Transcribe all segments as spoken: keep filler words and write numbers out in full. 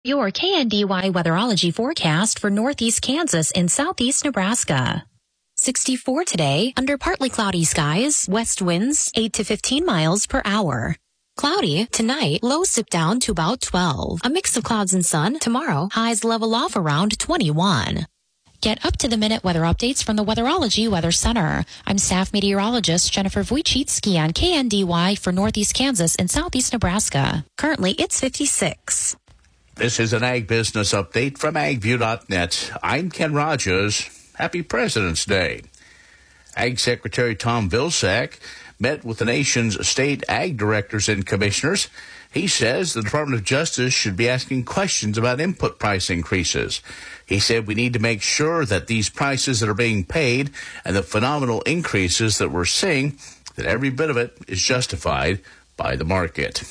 Your K N D Y weatherology forecast for northeast Kansas and southeast Nebraska. sixty-four today, under partly cloudy skies, west winds eight to fifteen miles per hour. Cloudy tonight, lows dip down to about twelve. A mix of clouds and sun tomorrow, highs level off around twenty-one. Get up-to-the-minute weather updates from the Weatherology Weather Center. I'm staff meteorologist Jennifer Wojcicki on K N D Y for northeast Kansas and southeast Nebraska. Currently, it's fifty-six. This is an Ag Business Update from ag view dot net. I'm Ken Rogers. Happy President's Day. Ag Secretary Tom Vilsack met with the nation's state ag directors and commissioners. He says the Department of Justice should be asking questions about input price increases. He said we need to make sure that these prices that are being paid and the phenomenal increases that we're seeing, that every bit of it is justified by the market.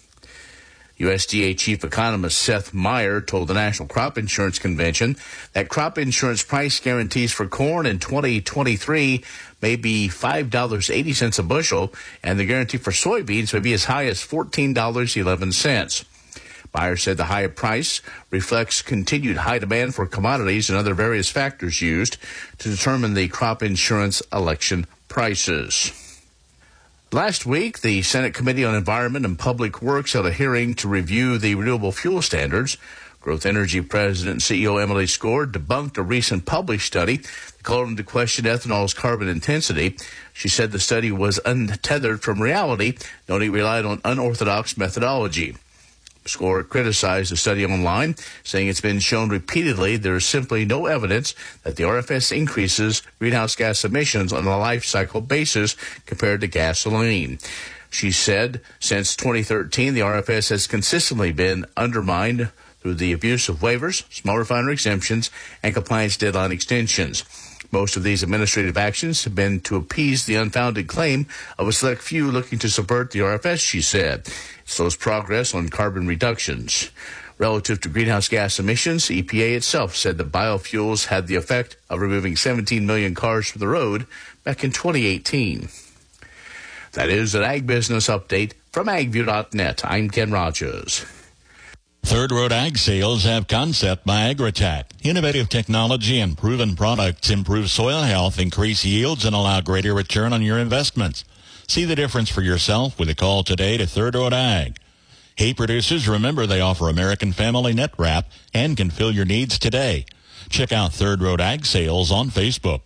U S D A Chief Economist Seth Meyer told the National Crop Insurance Convention that crop insurance price guarantees for corn in twenty twenty-three may be five dollars and eighty cents a bushel, and the guarantee for soybeans may be as high as fourteen dollars and eleven cents. Meyer said the higher price reflects continued high demand for commodities and other various factors used to determine the crop insurance election prices. Last week, the Senate Committee on Environment and Public Works held a hearing to review the renewable fuel standards. Growth Energy President and C E O Emily Skor debunked a recent published study that called into question ethanol's carbon intensity. She said the study was untethered from reality, noting it relied on unorthodox methodology. Skor criticized the study online, saying it's been shown repeatedly there is simply no evidence that the R F S increases greenhouse gas emissions on a life cycle basis compared to gasoline. She said since twenty thirteen, the R F S has consistently been undermined through the abuse of waivers, small refinery exemptions, and compliance deadline extensions. Most of these administrative actions have been to appease the unfounded claim of a select few looking to subvert the R F S, she said. It slows progress on carbon reductions. Relative to greenhouse gas emissions, E P A itself said that biofuels had the effect of removing seventeen million cars from the road back in twenty eighteen. That is an Ag Business Update from ag view dot net. I'm Ken Rogers. Third Road Ag Sales have Concept by Agritat. Innovative technology and proven products improve soil health, increase yields, and allow greater return on your investments. See the difference for yourself with a call today to Third Road Ag. Hey, producers, remember they offer American Family Net Wrap and can fill your needs today. Check out Third Road Ag Sales on Facebook.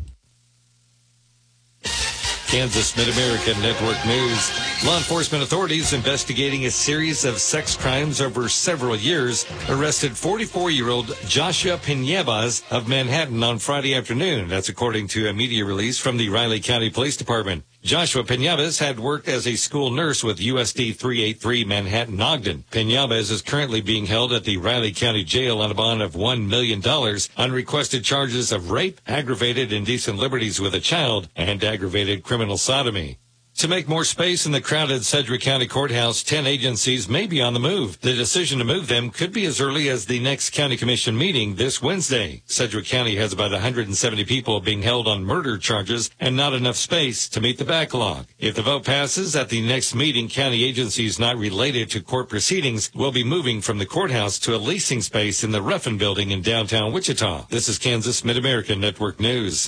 Kansas Mid-American Network News. Law enforcement authorities investigating a series of sex crimes over several years arrested forty-four-year-old Joshua Penebas of Manhattan on Friday afternoon. That's according to a media release from the Riley County Police Department. Joshua Penebas had worked as a school nurse with U S D three eighty-three Manhattan Ogden. Penebas is currently being held at the Riley County Jail on a bond of one million dollars on requested charges of rape, aggravated indecent liberties with a child, and aggravated criminal sodomy. To make more space in the crowded Sedgwick County Courthouse, ten agencies may be on the move. The decision to move them could be as early as the next County Commission meeting this Wednesday. Sedgwick County has about one hundred seventy people being held on murder charges and not enough space to meet the backlog. If the vote passes at the next meeting, county agencies not related to court proceedings will be moving from the courthouse to a leasing space in the Ruffin Building in downtown Wichita. This is Kansas Mid-American Network News.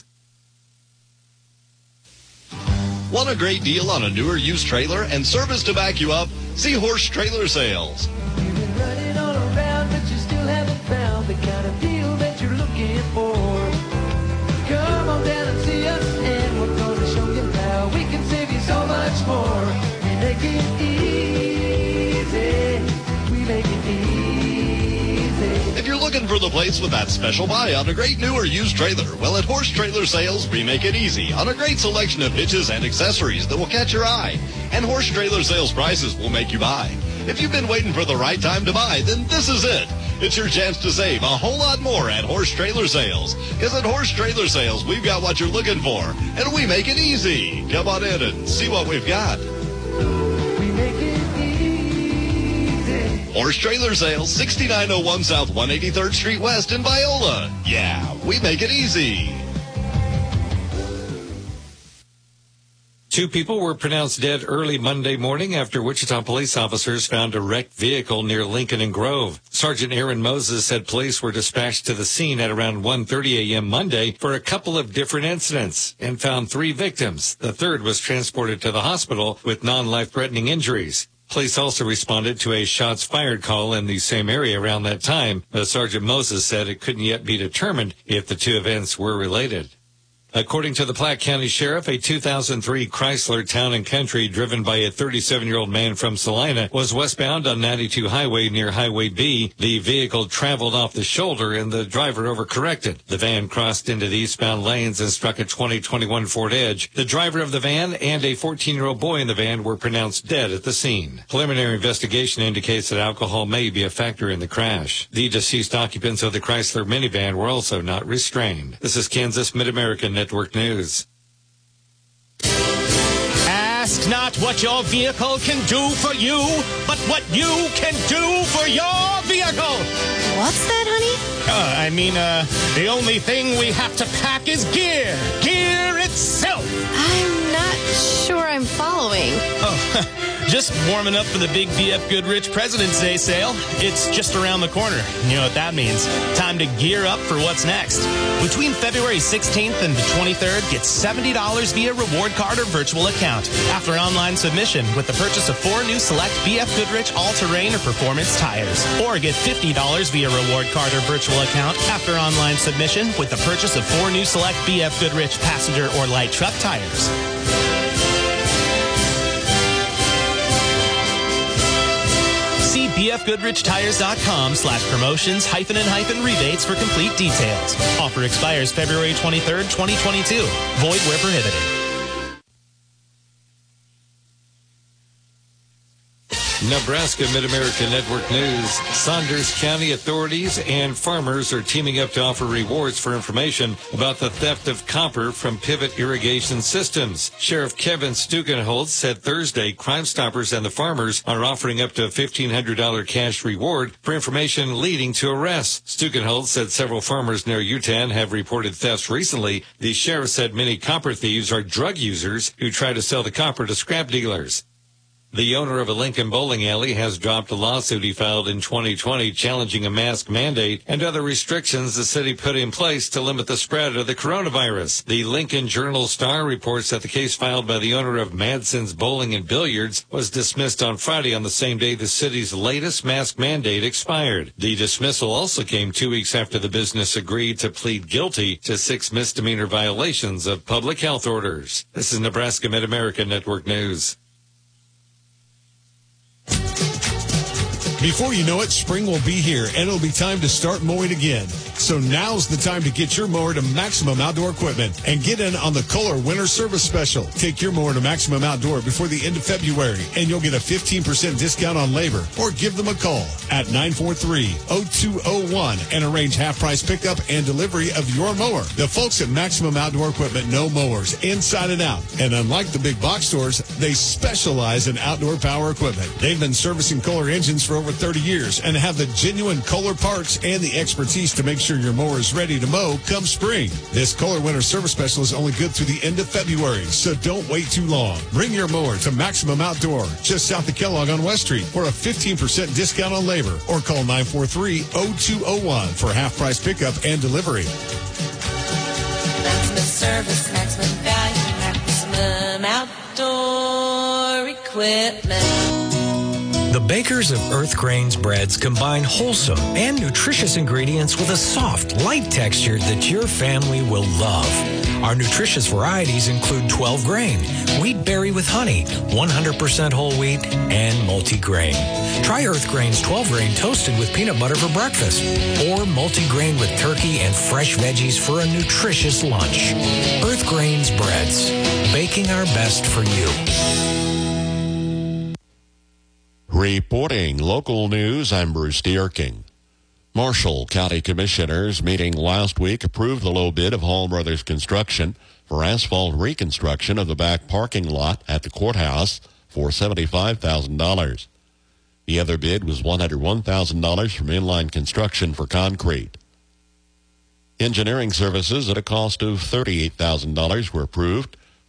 Want a great deal on a newer used trailer and service to back you up? See Horse Trailer Sales. You've been running all around, but you still haven't found the kind of deal that you're looking for. Come on down and see us, and we're going to show you how we can save you so much more. We make it easy. We make it easy. If you're looking for the place with that special buy on a great new or used trailer, well, at Horse Trailer Sales, we make it easy on a great selection of hitches and accessories that will catch your eye. And Horse Trailer Sales prices will make you buy. If you've been waiting for the right time to buy, then this is it. It's your chance to save a whole lot more at Horse Trailer Sales. Because at Horse Trailer Sales, we've got what you're looking for, and we make it easy. Come on in and see what we've got. We make it easy. Horse Trailer Sales, sixty-nine oh one South one hundred eighty-third Street West in Viola. Yeah, we make it easy. Two people were pronounced dead early Monday morning after Wichita police officers found a wrecked vehicle near Lincoln and Grove. Sergeant Aaron Moses said police were dispatched to the scene at around one thirty a.m. Monday for a couple of different incidents and found three victims. The third was transported to the hospital with non-life-threatening injuries. Police also responded to a shots fired call in the same area around that time, but Sergeant Moses said it couldn't yet be determined if the two events were related. According to the Platte County Sheriff, a two thousand three Chrysler Town and Country driven by a thirty-seven-year-old man from Salina was westbound on ninety-two Highway near Highway B. The vehicle traveled off the shoulder and the driver overcorrected. The van crossed into the eastbound lanes and struck a twenty twenty-one Ford Edge. The driver of the van and a fourteen-year-old boy in the van were pronounced dead at the scene. Preliminary investigation indicates that alcohol may be a factor in the crash. The deceased occupants of the Chrysler minivan were also not restrained. This is Kansas Mid-American Network News. Ask not what your vehicle can do for you, but what you can do for your vehicle. What's that, honey? Uh, I mean, uh, the only thing we have to pack is gear. Gear itself. I'm not sure I'm following. Oh, just warming up for the big B F Goodrich President's Day sale. It's just around the corner. You know what that means. Time to gear up for what's next. Between February sixteenth and the twenty-third, get seventy dollars via reward card or virtual account after online submission with the purchase of four new select B F Goodrich all-terrain or performance tires. Or get fifty dollars via reward card or virtual account after online submission with the purchase of four new select B F Goodrich passenger or light truck tires. See B F Goodrich Tires dot com slash promotions hyphen and hyphen rebates for complete details. Offer expires February twenty-third, twenty twenty-two. Void where prohibited. Nebraska Mid-America Network News. Saunders County authorities and farmers are teaming up to offer rewards for information about the theft of copper from Pivot Irrigation Systems. Sheriff Kevin Stukenholtz said Thursday Crime Stoppers and the farmers are offering up to a fifteen hundred dollars cash reward for information leading to arrests. Stukenholtz said several farmers near Utan have reported thefts recently. The sheriff said many copper thieves are drug users who try to sell the copper to scrap dealers. The owner of a Lincoln bowling alley has dropped a lawsuit he filed in twenty twenty challenging a mask mandate and other restrictions the city put in place to limit the spread of the coronavirus. The Lincoln Journal-Star reports that the case filed by the owner of Madson's Bowling and Billiards was dismissed on Friday on the same day the city's latest mask mandate expired. The dismissal also came two weeks after the business agreed to plead guilty to six misdemeanor violations of public health orders. This is Nebraska Mid-America Network News. Before you know it, spring will be here, and it'll be time to start mowing again. So now's the time to get your mower to Maximum Outdoor Equipment and get in on the Kohler Winter Service Special. Take your mower to Maximum Outdoor before the end of February, and you'll get a fifteen percent discount on labor. Or give them a call at nine four three, oh two oh one and arrange half-price pickup and delivery of your mower. The folks at Maximum Outdoor Equipment know mowers inside and out, and unlike the big box stores, they specialize in outdoor power equipment. They've been servicing Kohler engines for over thirty years and have the genuine Kohler parts and the expertise to make sure your mower is ready to mow come spring. This Kohler Winter Service Special is only good through the end of February, so don't wait too long. Bring your mower to Maximum Outdoor, just south of Kellogg on West Street, for a fifteen percent discount on labor, or call nine four three, oh two oh one for half-price pickup and delivery. Maximum service, maximum value, maximum outdoor equipment. The bakers of Earth Grains breads combine wholesome and nutritious ingredients with a soft, light texture that your family will love. Our nutritious varieties include twelve grain, wheat berry with honey, one hundred percent whole wheat, and multi-grain. Try Earth Grains twelve grain toasted with peanut butter for breakfast, or multi-grain with turkey and fresh veggies for a nutritious lunch. Earth Grains breads, baking our best for you. Reporting local news, I'm Bruce Dierking. Marshall County Commissioners meeting last week approved the low bid of Hall Brothers Construction for asphalt reconstruction of the back parking lot at the courthouse for seventy-five thousand dollars. The other bid was one hundred one thousand dollars from Inline Construction for concrete. Engineering services at a cost of thirty-eight thousand dollars were approved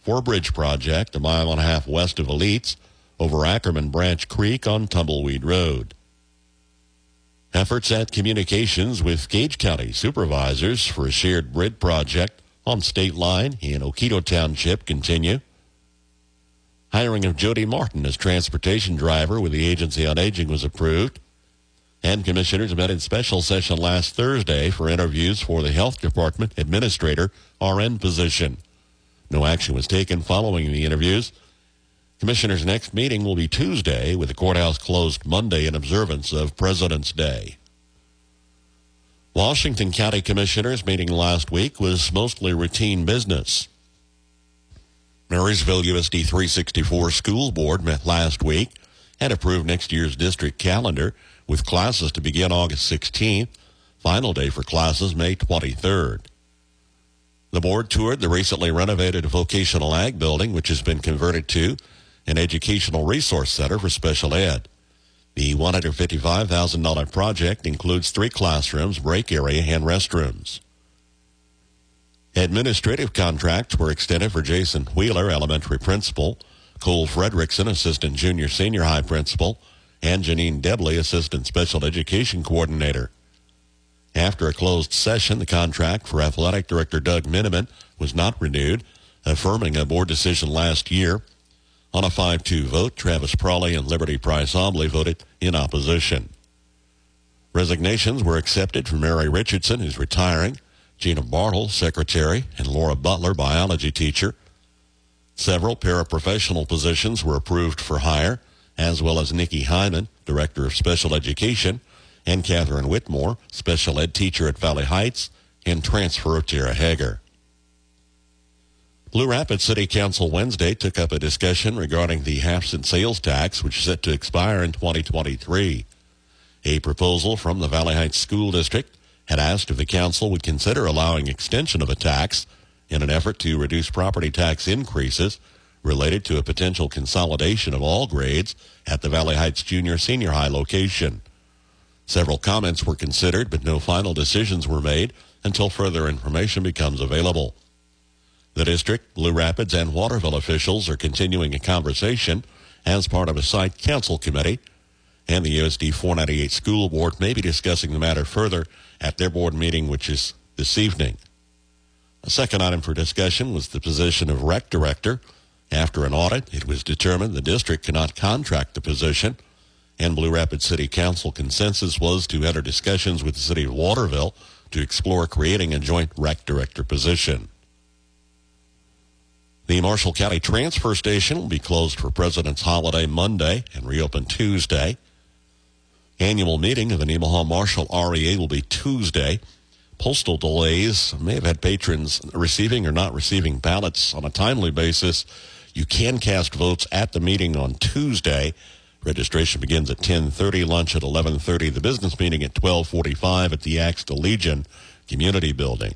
for a bridge project a mile and a half west of Elites over Ackerman Branch Creek on Tumbleweed Road. Efforts at communications with Gage County supervisors for a shared bridge project on State Line in Oquito Township continue. Hiring of Jody Martin as transportation driver with the Agency on Aging was approved. And commissioners met in special session last Thursday for interviews for the Health Department Administrator R N position. No action was taken following the interviews. Commissioners' next meeting will be Tuesday, with the courthouse closed Monday in observance of President's Day. Washington County Commissioners' meeting last week was mostly routine business. Marysville U S D three sixty-four School Board met last week and approved next year's district calendar, with classes to begin August sixteenth, final day for classes May twenty-third. The board toured the recently renovated Vocational Ag Building, which has been converted to an educational resource center for special ed. The one hundred fifty-five thousand dollars project includes three classrooms, break area, and restrooms. Administrative contracts were extended for Jason Wheeler, elementary principal, Cole Fredrickson, assistant junior senior high principal, and Janine Debley, assistant special education coordinator. After a closed session, the contract for athletic director Doug Miniman was not renewed, affirming a board decision last year. On a five two vote, Travis Prawley and Liberty Price Ombley voted in opposition. Resignations were accepted for Mary Richardson, who's retiring, Gina Bartle, secretary, and Laura Butler, biology teacher. Several paraprofessional positions were approved for hire, as well as Nikki Hyman, director of special education, and Catherine Whitmore, special ed teacher at Valley Heights, and transfer of Tara Hager. Blue Rapids City Council Wednesday took up a discussion regarding the half-cent sales tax, which is set to expire in twenty twenty-three. A proposal from the Valley Heights School District had asked if the council would consider allowing extension of a tax in an effort to reduce property tax increases related to a potential consolidation of all grades at the Valley Heights Junior Senior High location. Several comments were considered, but no final decisions were made until further information becomes available. The district, Blue Rapids, and Waterville officials are continuing a conversation as part of a site council committee, and the U S D four ninety-eight School Board may be discussing the matter further at their board meeting, which is this evening. A second item for discussion was the position of rec director. After an audit, it was determined the district cannot contract the position, and Blue Rapids City Council consensus was to enter discussions with the city of Waterville to explore creating a joint rec director position. The Marshall County Transfer Station will be closed for President's Holiday Monday and reopen Tuesday. Annual meeting of the Nemaha Marshall R E A will be Tuesday. Postal delays may have had patrons receiving or not receiving ballots on a timely basis. You can cast votes at the meeting on Tuesday. Registration begins at ten thirty, lunch at eleven thirty, the business meeting at twelve forty-five at the Axta Legion Community Building.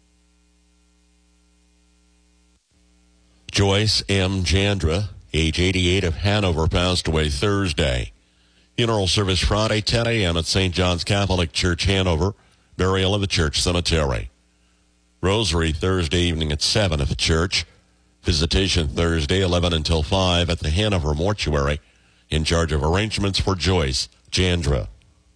Joyce M. Jandra, age eighty-eight, of Hanover, passed away Thursday. Funeral service Friday, ten a.m. at Saint John's Catholic Church, Hanover. Burial in the church cemetery. Rosary Thursday evening at seven at the church. Visitation Thursday, eleven until five at the Hanover Mortuary. In charge of arrangements for Joyce Jandra.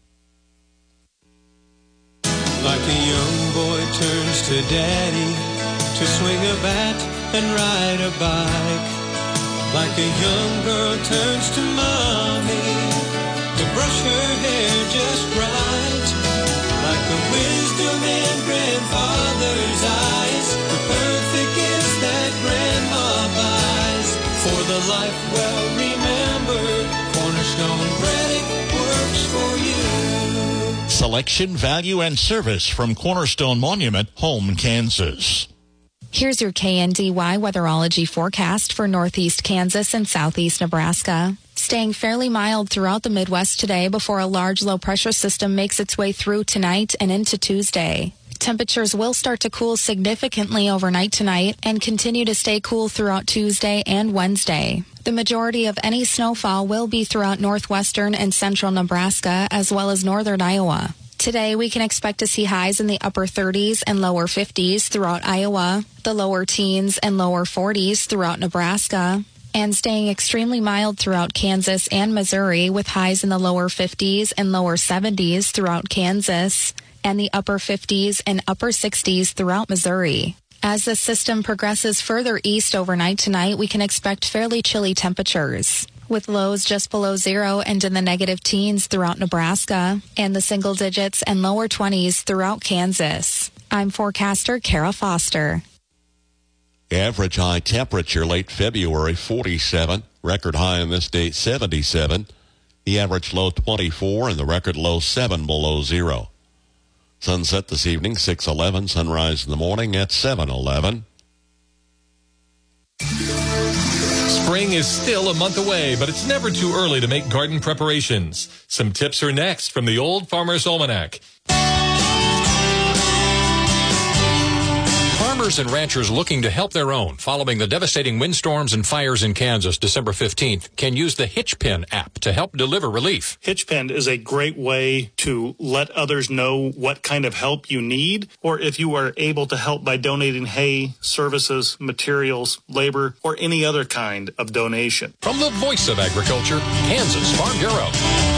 Like a young boy turns to daddy to swing a bat and ride a bike. Like a young girl turns to mommy to brush her hair just right. Like the wisdom in grandfather's eyes, the perfect gifts that grandma buys. For the life well remembered, Cornerstone Bread works for you. Selection, value, and service from Cornerstone Monument, Home, Kansas. Here's your K N D Y weatherology forecast for northeast Kansas and southeast Nebraska. Staying fairly mild throughout the Midwest today before a large low-pressure system makes its way through tonight and into Tuesday. Temperatures will start to cool significantly overnight tonight and continue to stay cool throughout Tuesday and Wednesday. The majority of any snowfall will be throughout northwestern and central Nebraska as well as northern Iowa. Today, we can expect to see highs in the upper thirties and lower fifties throughout Iowa, the lower teens and lower forties throughout Nebraska, and staying extremely mild throughout Kansas and Missouri with highs in the lower fifties and lower seventies throughout Kansas, and the upper fifties and upper sixties throughout Missouri. As the system progresses further east overnight tonight, we can expect fairly chilly temperatures, with lows just below zero and in the negative teens throughout Nebraska, and the single digits and lower twenties throughout Kansas. I'm forecaster Kara Foster. Average high temperature late February, forty-seven. Record high in this date, seventy-seven. The average low, twenty-four, and the record low, seven below zero. Sunset this evening, six eleven. Sunrise in the morning at seven eleven. Spring is still a month away, but it's never too early to make garden preparations. Some tips are next from the Old Farmer's Almanac. Farmers and ranchers looking to help their own following the devastating windstorms and fires in Kansas December fifteenth can use the Hitchpen app to help deliver relief. Hitchpen is a great way to let others know what kind of help you need, or if you are able to help by donating hay, services, materials, labor, or any other kind of donation. From the Voice of Agriculture, Kansas Farm Bureau.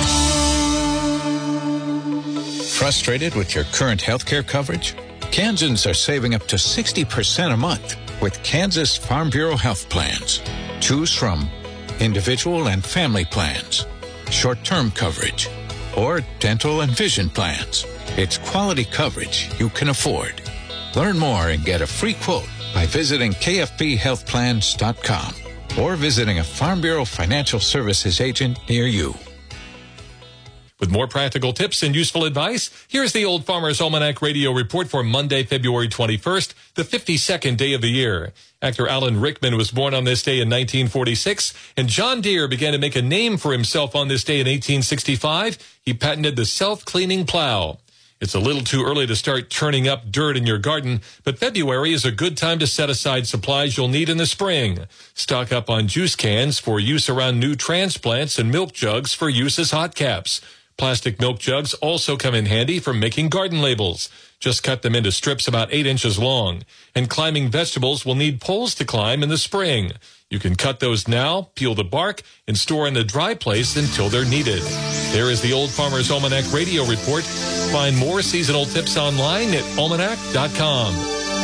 Frustrated with your current health care coverage? Kansans are saving up to sixty percent a month with Kansas Farm Bureau health plans. Choose from individual and family plans, short-term coverage, or dental and vision plans. It's quality coverage you can afford. Learn more and get a free quote by visiting K F B health plans dot com or visiting a Farm Bureau Financial Services agent near you. With more practical tips and useful advice, here's the Old Farmer's Almanac radio report for Monday, February twenty-first, the fifty-second day of the year. Actor Alan Rickman was born on this day in nineteen forty-six, and John Deere began to make a name for himself on this day in eighteen sixty-five. He patented the self-cleaning plow. It's a little too early to start turning up dirt in your garden, but February is a good time to set aside supplies you'll need in the spring. Stock up on juice cans for use around new transplants and milk jugs for use as hot caps. Plastic milk jugs also come in handy for making garden labels. Just cut them into strips about eight inches long. And climbing vegetables will need poles to climb in the spring. You can cut those now, peel the bark, and store in the dry place until they're needed. There is the Old Farmer's Almanac radio report. Find more seasonal tips online at almanac dot com.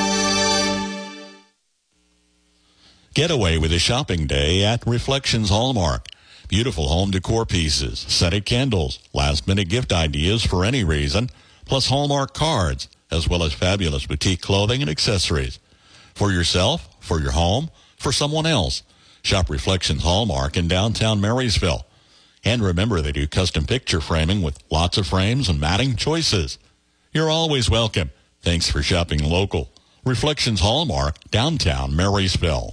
Get away with a shopping day at Reflections Hallmark. Beautiful home decor pieces, scented candles, last-minute gift ideas for any reason, plus Hallmark cards, as well as fabulous boutique clothing and accessories. For yourself, for your home, for someone else. Shop Reflections Hallmark in downtown Marysville. And remember, they do custom picture framing with lots of frames and matting choices. You're always welcome. Thanks for shopping local. Reflections Hallmark, downtown Marysville.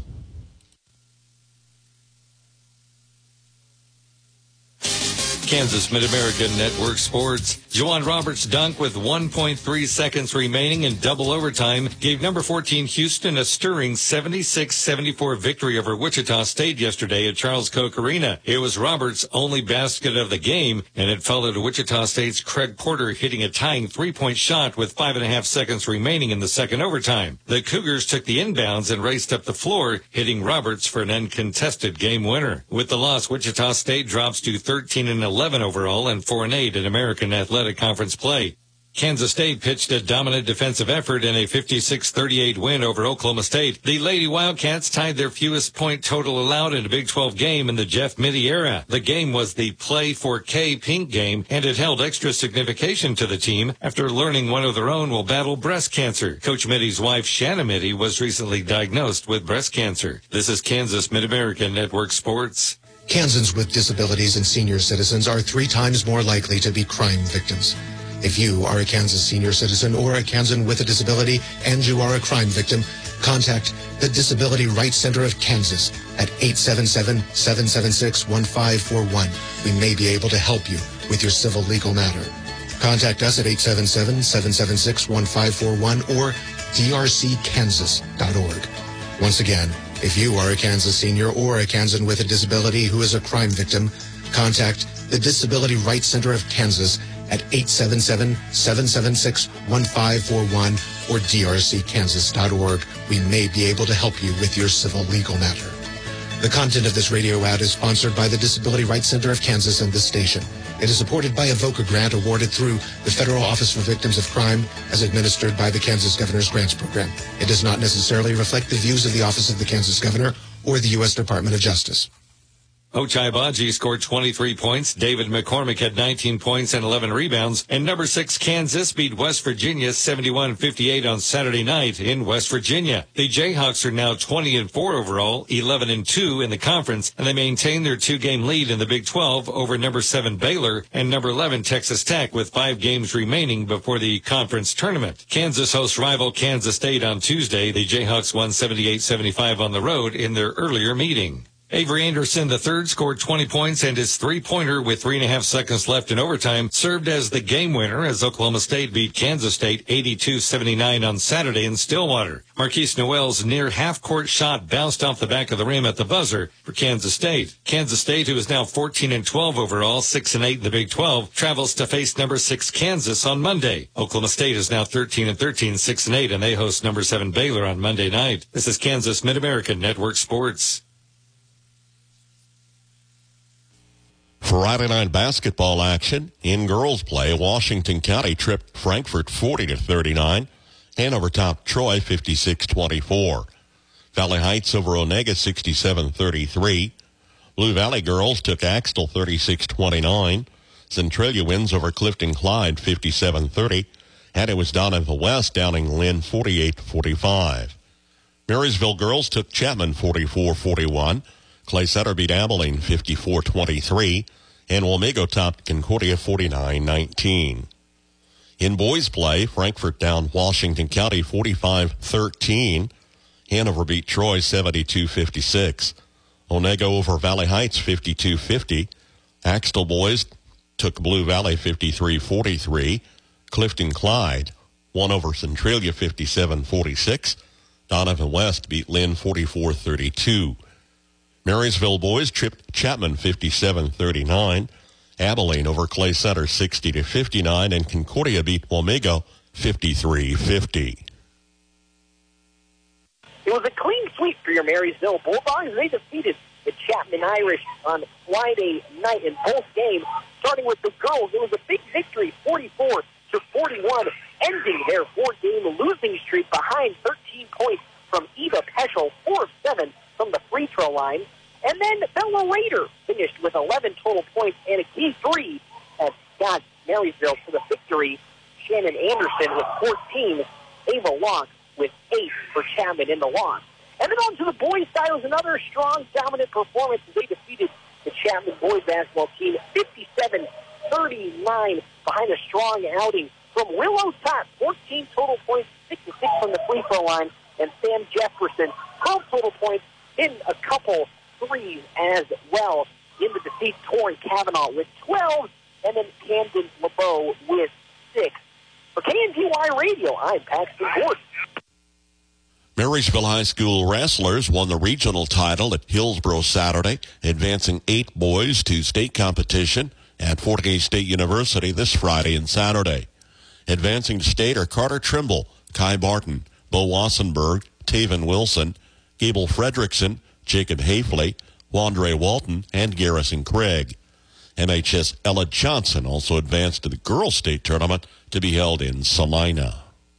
Kansas Mid-American Network Sports. Juwan Roberts' dunk with one point three seconds remaining in double overtime gave number fourteen Houston a stirring seventy-six seventy-four victory over Wichita State yesterday at Charles Koch Arena. It was Roberts' only basket of the game, and it followed Wichita State's Craig Porter hitting a tying three-point shot with five and a half seconds remaining in the second overtime. The Cougars took the inbounds and raced up the floor, hitting Roberts for an uncontested game winner. With the loss, Wichita State drops to thirteen and eleven overall and four and eight in American Athletic Conference play. Kansas State pitched a dominant defensive effort in a fifty-six thirty-eight win over Oklahoma State. The Lady Wildcats tied their fewest point total allowed in a Big twelve game in the Jeff Mittie era. The game was the Play four K Pink game, and it held extra signification to the team after learning one of their own will battle breast cancer. Coach Mittie's wife, Shanna Mittie, was recently diagnosed with breast cancer. This is Kansas Mid-American Network Sports. Kansans with disabilities and senior citizens are three times more likely to be crime victims. If you are a Kansas senior citizen or a Kansan with a disability and you are a crime victim, contact the Disability Rights Center of Kansas at eight seven seven, seven seven six, one five four one. We may be able to help you with your civil legal matter. Contact us at eight seven seven, seven seven six, one five four one or d r c kansas dot org. Once again, if you are a Kansas senior or a Kansan with a disability who is a crime victim, contact the Disability Rights Center of Kansas at eight seven seven, seven seven six, one five four one or d r c kansas dot org. We may be able to help you with your civil legal matter. The content of this radio ad is sponsored by the Disability Rights Center of Kansas and this station. It is supported by a VOCA grant awarded through the Federal Office for Victims of Crime as administered by the Kansas Governor's Grants Program. It does not necessarily reflect the views of the Office of the Kansas Governor or the U S Department of Justice. Ochai Baji scored twenty-three points. David McCormick had nineteen points and eleven rebounds. And number six, Kansas beat West Virginia seventy-one fifty-eight on Saturday night in West Virginia. The Jayhawks are now twenty and four overall, eleven and two in the conference, and they maintain their two-game lead in the Big twelve over number seven Baylor and number eleven Texas Tech with five games remaining before the conference tournament. Kansas hosts rival Kansas State on Tuesday. The Jayhawks won seventy-eight seventy-five on the road in their earlier meeting. Avery Anderson the third scored twenty points, and his three-pointer with three and a half seconds left in overtime served as the game winner as Oklahoma State beat Kansas State eighty-two seventy-nine on Saturday in Stillwater. Marquise Noel's near half-court shot bounced off the back of the rim at the buzzer for Kansas State. Kansas State, who is now fourteen and twelve overall, six and eight in the Big twelve, travels to face number six Kansas on Monday. Oklahoma State is now thirteen and thirteen, six and eight, and they host number seven Baylor on Monday night. This is Kansas Mid-American Network Sports. Friday night basketball action in girls play. Washington County tripped Frankfort forty to thirty-nine. Hanover topped Troy fifty-six twenty-four. Valley Heights over Onega sixty-seven thirty-three. Blue Valley girls took Axtell thirty-six twenty-nine. Centralia wins over Clifton Clyde fifty-seven thirty. And it was down in the West, Downing Lynn forty-eight forty-five. Marysville girls took Chapman forty-four forty-one. Clay Center beat Abilene fifty-four twenty-three, and Wamego topped Concordia forty-nine nineteen. In boys play, Frankfort down Washington County forty-five thirteen. Hanover beat Troy seventy-two fifty-six. Onega over Valley Heights fifty-two fifty. Axtell boys took Blue Valley fifty-three forty-three. Clifton Clyde won over Centralia fifty-seven forty-six. Donovan West beat Lynn forty-four thirty-two. Marysville boys tripped Chapman fifty-seven thirty-nine. Abilene over Clay Center sixty to fifty-nine, and Concordia beat Wamego fifty-three fifty. It was a clean sweep for your Marysville Bulldogs. They defeated the Chapman Irish on Friday night in both games. Starting with the girls, it was a big victory, forty-four to forty-one, ending their four-game losing streak behind thirteen points from Eva Peschel, four of seven from the free throw line. And then Bella Raider finished with eleven total points and a key three as got Marysville to the victory. Shannon Anderson with fourteen, Ava Locke with eight for Chapman in the loss. And then on to the boys' side, was another strong, dominant performance as they defeated the Chapman boys basketball team fifty-seven thirty-nine behind a strong outing from Willow Tot, fourteen total points, six to six from the free throw line, and Sam Jefferson, twelve total points, in a couple threes as well in the defeat. Torrin Cavanaugh with twelve, and then Camden LeBeau with six. For K N T Y Radio, I'm Paxton Gordon. Marysville High School wrestlers won the regional title at Hillsborough Saturday, advancing eight boys to state competition at Fort Hays State University this Friday and Saturday. Advancing to state are Carter Trimble, Kai Barton, Bo Wassenberg, Taven Wilson, Gable Fredrickson, Jacob Hafley, Wandre Walton, and Garrison Craig. M H S Ella Johnson also advanced to the girls' state tournament to be held in Salina.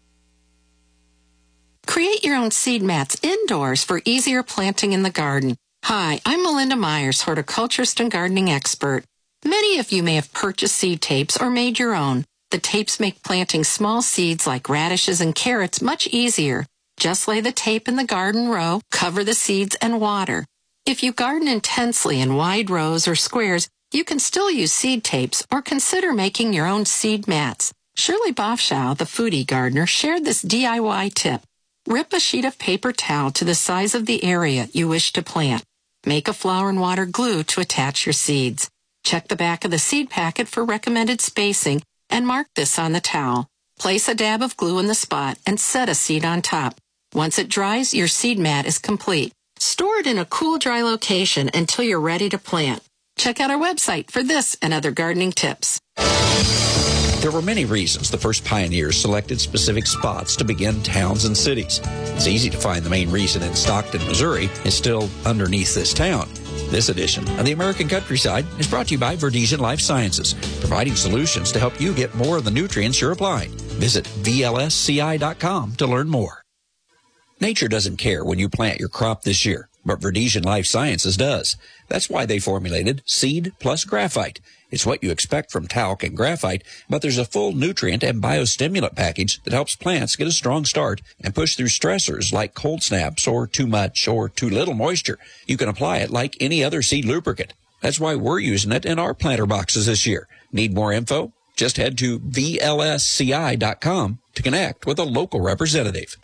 Create your own seed mats indoors for easier planting in the garden. Hi, I'm Melinda Myers, horticulturist and gardening expert. Many of you may have purchased seed tapes or made your own. The tapes make planting small seeds like radishes and carrots much easier. Just lay the tape in the garden row, cover the seeds, and water. If you garden intensely in wide rows or squares, you can still use seed tapes or consider making your own seed mats. Shirley Bofschow, the foodie gardener, shared this D I Y tip. Rip a sheet of paper towel to the size of the area you wish to plant. Make a flour and water glue to attach your seeds. Check the back of the seed packet for recommended spacing and mark this on the towel. Place a dab of glue in the spot and set a seed on top. Once it dries, your seed mat is complete. Store it in a cool, dry location until you're ready to plant. Check out our website for this and other gardening tips. There were many reasons the first pioneers selected specific spots to begin towns and cities. It's easy to find the main reason in Stockton, Missouri is still underneath this town. This edition of the American Countryside is brought to you by Verdesian Life Sciences, providing solutions to help you get more of the nutrients you're applying. Visit V L S C I dot com to learn more. Nature doesn't care when you plant your crop this year, but Verdesian Life Sciences does. That's why they formulated Seed Plus Graphite. It's what you expect from talc and graphite, but there's a full nutrient and biostimulant package that helps plants get a strong start and push through stressors like cold snaps or too much or too little moisture. You can apply it like any other seed lubricant. That's why we're using it in our planter boxes this year. Need more info? Just head to V L S C I dot com to connect with a local representative.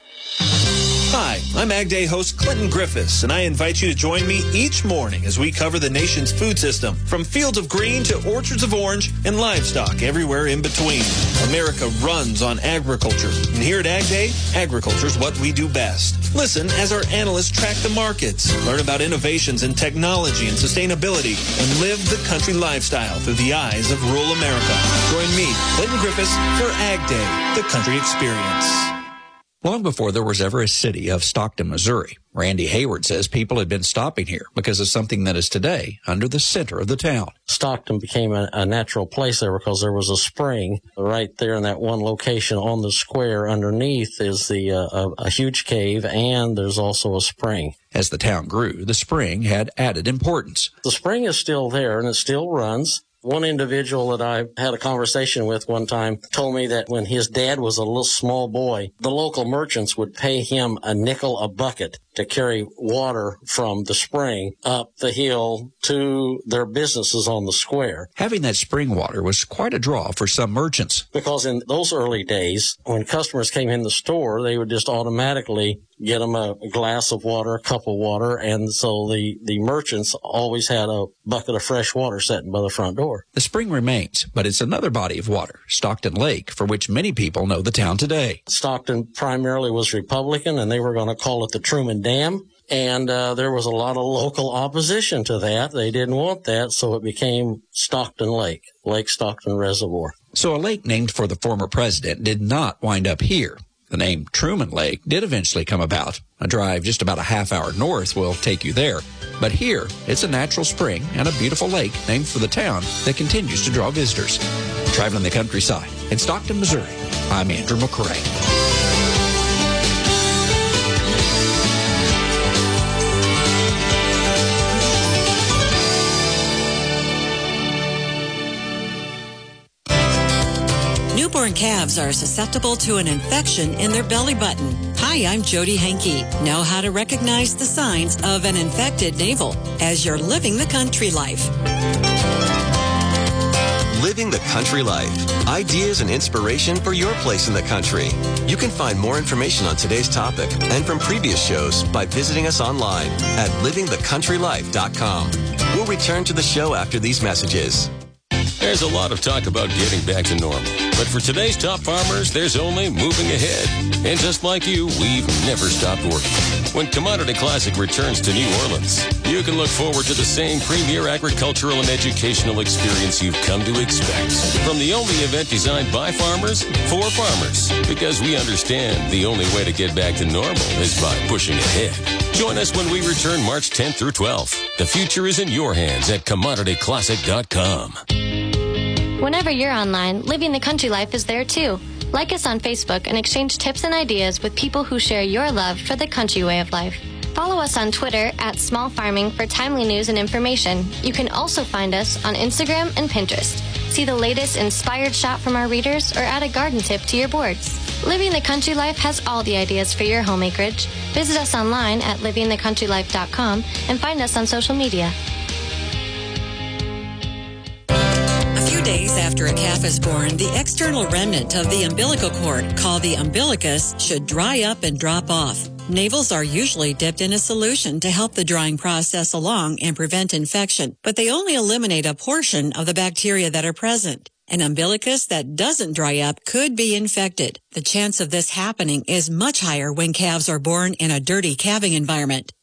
Hi, I'm Ag Day host Clinton Griffiths, and I invite you to join me each morning as we cover the nation's food system, from fields of green to orchards of orange and livestock everywhere in between. America runs on agriculture, and here at Ag Day, agriculture is what we do best. Listen as our analysts track the markets, learn about innovations in technology and sustainability, and live the country lifestyle through the eyes of rural America. Join me, Clinton Griffiths, for Ag Day, the country experience. Long before there was ever a city of Stockton, Missouri, Randy Hayward says people had been stopping here because of something that is today under the center of the town. Stockton became a, a natural place there because there was a spring right there in that one location on the square. Underneath is the uh, a, a huge cave, and there's also a spring. As the town grew, the spring had added importance. The spring is still there, and it still runs. One individual that I had a conversation with one time told me that when his dad was a little small boy, the local merchants would pay him a nickel a bucket to carry water from the spring up the hill to their businesses on the square. Having that spring water was quite a draw for some merchants. Because in those early days, when customers came in the store, they would just automatically get them a glass of water, a cup of water, and so the, the merchants always had a bucket of fresh water sitting by the front door. The spring remains, but it's another body of water, Stockton Lake, for which many people know the town today. Stockton primarily was Republican, and they were going to call it the Truman Dam. And uh, there was a lot of local opposition to that. They didn't want that, so it became Stockton Lake, Lake Stockton Reservoir. So a lake named for the former president did not wind up here. The name Truman Lake did eventually come about. A drive just about a half hour north will take you there. But here, it's a natural spring and a beautiful lake named for the town that continues to draw visitors. Traveling the countryside in Stockton, Missouri, I'm Andrew McCrae. Newborn calves are susceptible to an infection in their belly button. Hi, I'm Jody Henke. Know how to recognize the signs of an infected navel as you're living the country life. Living the country life. Ideas and inspiration for your place in the country. You can find more information on today's topic and from previous shows by visiting us online at living the country life dot com. We'll return to the show after these messages. There's a lot of talk about getting back to normal. But for today's top farmers, there's only moving ahead. And just like you, we've never stopped working. When Commodity Classic returns to New Orleans, you can look forward to the same premier agricultural and educational experience you've come to expect. From the only event designed by farmers, for farmers. Because we understand the only way to get back to normal is by pushing ahead. Join us when we return March tenth through twelfth. The future is in your hands at commodity classic dot com. Whenever you're online, Living the Country Life is there too. Like us on Facebook and exchange tips and ideas with people who share your love for the country way of life. Follow us on Twitter at Small Farming for timely news and information. You can also find us on Instagram and Pinterest. See the latest inspired shot from our readers or add a garden tip to your boards. Living the Country Life has all the ideas for your home acreage. Visit us online at living the country life dot com and find us on social media. Days after a calf is born, the external remnant of the umbilical cord, called the umbilicus, should dry up and drop off. Navels are usually dipped in a solution to help the drying process along and prevent infection, but they only eliminate a portion of the bacteria that are present. An umbilicus that doesn't dry up could be infected. The chance of this happening is much higher when calves are born in a dirty calving environment.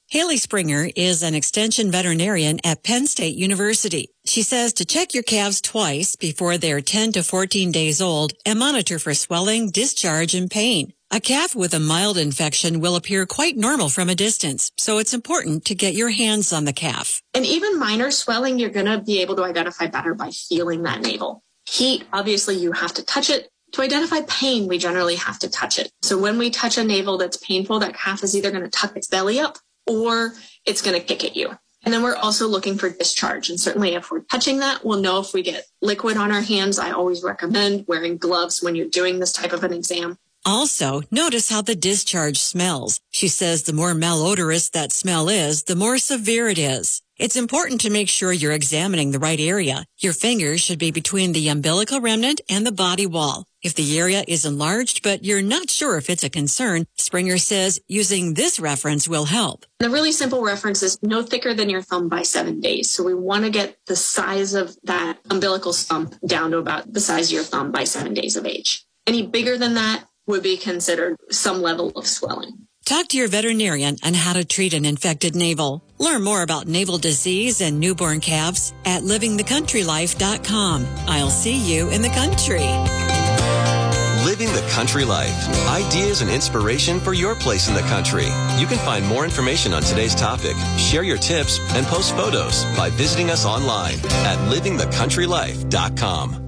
Haley Springer is an extension veterinarian at Penn State University. She says to check your calves twice before they're ten to fourteen days old and monitor for swelling, discharge, and pain. A calf with a mild infection will appear quite normal from a distance, so it's important to get your hands on the calf. And even minor swelling, you're going to be able to identify better by feeling that navel. Heat, obviously, you have to touch it. To identify pain, we generally have to touch it. So when we touch a navel that's painful, that calf is either going to tuck its belly up or it's going to kick at you. And then we're also looking for discharge. And certainly if we're touching that, we'll know if we get liquid on our hands. I always recommend wearing gloves when you're doing this type of an exam. Also, notice how the discharge smells. She says the more malodorous that smell is, the more severe it is. It's important to make sure you're examining the right area. Your fingers should be between the umbilical remnant and the body wall. If the area is enlarged, but you're not sure if it's a concern, Springer says using this reference will help. The really simple reference is no thicker than your thumb by seven days. So we want to get the size of that umbilical stump down to about the size of your thumb by seven days of age. Any bigger than that would be considered some level of swelling. Talk to your veterinarian on how to treat an infected navel. Learn more about navel disease and newborn calves at living the country life dot com. I'll see you in the country. Living the Country Life. Ideas and inspiration for your place in the country. You can find more information on today's topic, share your tips, and post photos by visiting us online at living the country life dot com.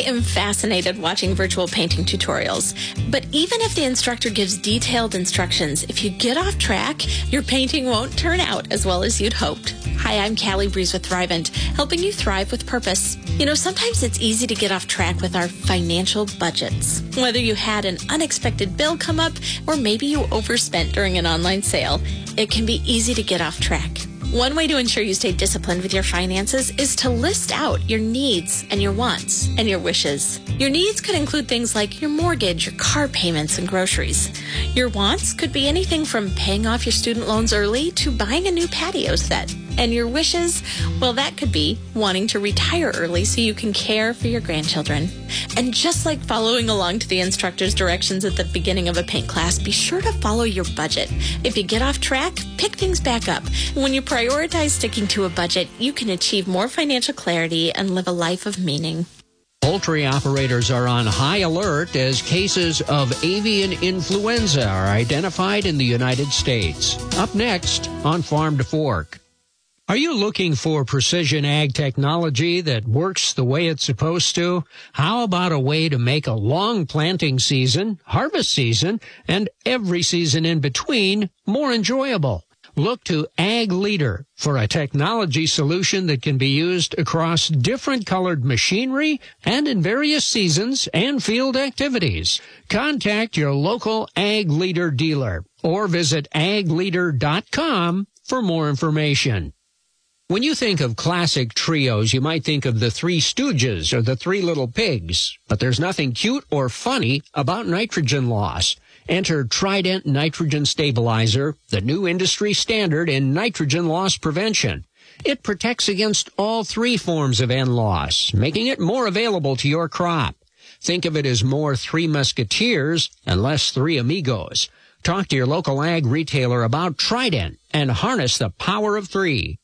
am fascinated watching virtual painting tutorials. But even if the instructor gives detailed instructions, if you get off track, your painting won't turn out as well as you'd hoped. Hi, I'm Callie Breeze with Thrivent, helping you thrive with purpose. You know, sometimes it's easy to get off track with our financial budgets. Whether you had an unexpected bill come up or maybe you overspent during an online sale, it can be easy to get off track. One way to ensure you stay disciplined with your finances is to list out your needs and your wants and your wishes. Your needs could include things like your mortgage, your car payments, and groceries. Your wants could be anything from paying off your student loans early to buying a new patio set. And your wishes, well, that could be wanting to retire early so you can care for your grandchildren. And just like following along to the instructor's directions at the beginning of a paint class, be sure to follow your budget. If you get off track, pick things back up. When you prioritize sticking to a budget, you can achieve more financial clarity and live a life of meaning. Poultry operators are on high alert as cases of avian influenza are identified in the United States. Up next on Farm to Fork. Are you looking for precision ag technology that works the way it's supposed to? How about a way to make a long planting season, harvest season, and every season in between more enjoyable? Look to Ag Leader for a technology solution that can be used across different colored machinery and in various seasons and field activities. Contact your local Ag Leader dealer or visit ag leader dot com for more information. When you think of classic trios, you might think of the Three Stooges or the Three Little Pigs, but there's nothing cute or funny about nitrogen loss. Enter Trident Nitrogen Stabilizer, the new industry standard in nitrogen loss prevention. It protects against all three forms of N loss, making it more available to your crop. Think of it as more Three Musketeers and less Three Amigos. Talk to your local ag retailer about Trident and harness the power of three.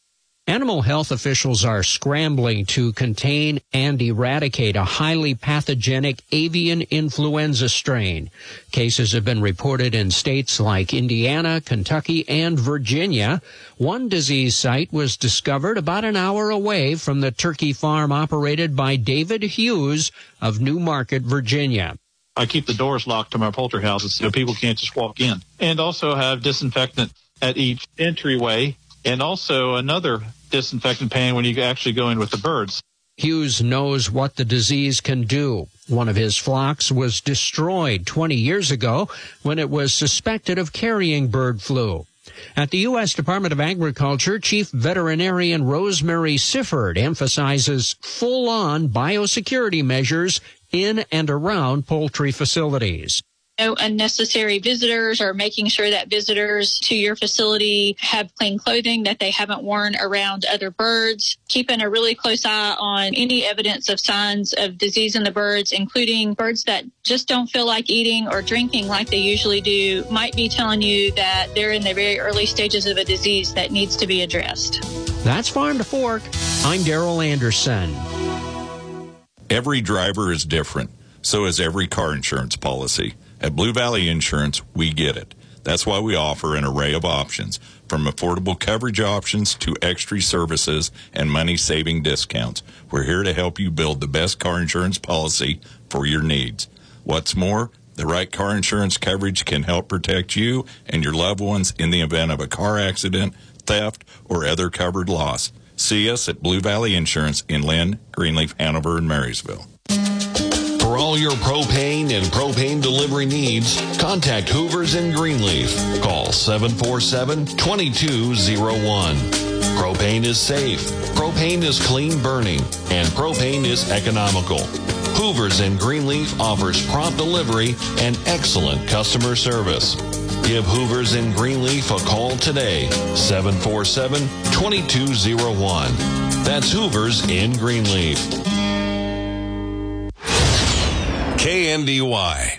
Animal health officials are scrambling to contain and eradicate a highly pathogenic avian influenza strain. Cases have been reported in states like Indiana, Kentucky, and Virginia. One disease site was discovered about an hour away from the turkey farm operated by David Hughes of New Market, Virginia. I keep the doors locked to my poultry houses so people can't just walk in. And also have disinfectant at each entryway. And also another disinfectant pan when you actually go in with the birds. Hughes knows what the disease can do. One of his flocks was destroyed twenty years ago when it was suspected of carrying bird flu. At the U S Department of Agriculture, Chief Veterinarian Rosemary Sifford emphasizes full-on biosecurity measures in and around poultry facilities. No unnecessary visitors, or making sure that visitors to your facility have clean clothing that they haven't worn around other birds. Keeping a really close eye on any evidence of signs of disease in the birds, including birds that just don't feel like eating or drinking like they usually do, might be telling you that they're in the very early stages of a disease that needs to be addressed. That's Farm to Fork. I'm Daryl Anderson. Every driver is different. So is every car insurance policy. At Blue Valley Insurance, we get it. That's why we offer an array of options, from affordable coverage options to extra services and money-saving discounts. We're here to help you build the best car insurance policy for your needs. What's more, the right car insurance coverage can help protect you and your loved ones in the event of a car accident, theft, or other covered loss. See us at Blue Valley Insurance in Lynn, Greenleaf, Hanover, and Marysville. For all your propane and propane delivery needs, contact Hoovers in Greenleaf. Call seven four seven, two two zero one. Propane is safe, propane is clean burning, and propane is economical. Hoovers in Greenleaf offers prompt delivery and excellent customer service. Give Hoovers in Greenleaf a call today, seven four seven, two two zero one. That's Hoovers in Greenleaf. K N D Y.